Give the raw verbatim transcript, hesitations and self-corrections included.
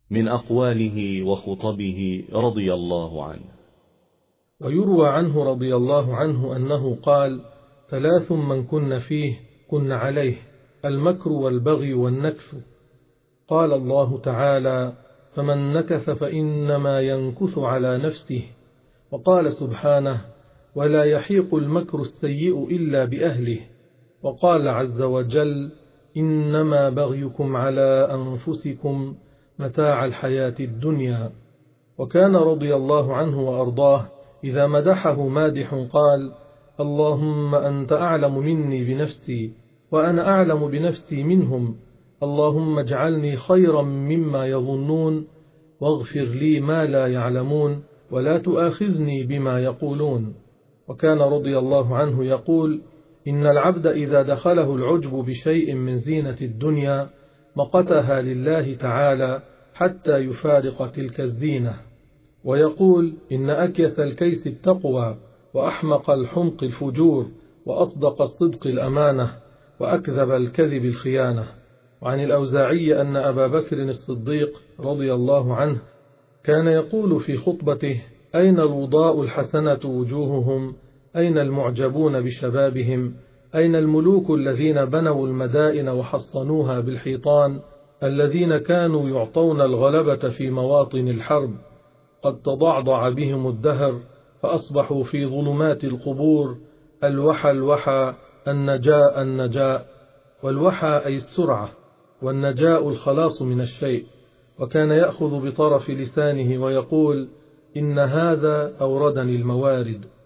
من أقواله وخطبه رضي الله عنه. ويروى عنه رضي الله عنه أنه قال: ثلاث من كن فيه كن عليه: المكر والبغي والنكث. قال الله تعالى: فمن نكث فإنما ينكث على نفسه. وقال سبحانه: ولا يحيق المكر السيء إلا بأهله. وقال عز وجل: إنما بغيكم على أنفسكم متاع الحياة الدنيا. وكان رضي الله عنه وأرضاه إذا مدحه مادح قال: اللهم أنت أعلم مني بنفسي وأنا أعلم بنفسي منهم، اللهم اجعلني خيرا مما يظنون واغفر لي ما لا يعلمون ولا تؤاخذني بما يقولون. وكان رضي الله عنه يقول: إن العبد إذا دخله العجب بشيء من زينة الدنيا مقتها لله تعالى حتى يفارق تلك الزينة. ويقول: إن أكيس الكيس التقوى، وأحمق الحمق الفجور، وأصدق الصدق الأمانة، وأكذب الكذب الخيانة. وعن الأوزاعي أن أبا بكر الصديق رضي الله عنه كان يقول في خطبته: أين الوضاء الحسنة وجوههم؟ أين المعجبون بشبابهم؟ أين الملوك الذين بنوا المدائن وحصنوها بالحيطان، الذين كانوا يعطون الغلبة في مواطن الحرب؟ قد تضعضع بهم الدهر فأصبحوا في ظلمات القبور. الوحى الوحى، النجاء النجاء. والوحى أي السرعة، والنجاء الخلاص من الشيء. وكان يأخذ بطرف لسانه ويقول: إن هذا أوردني الموارد.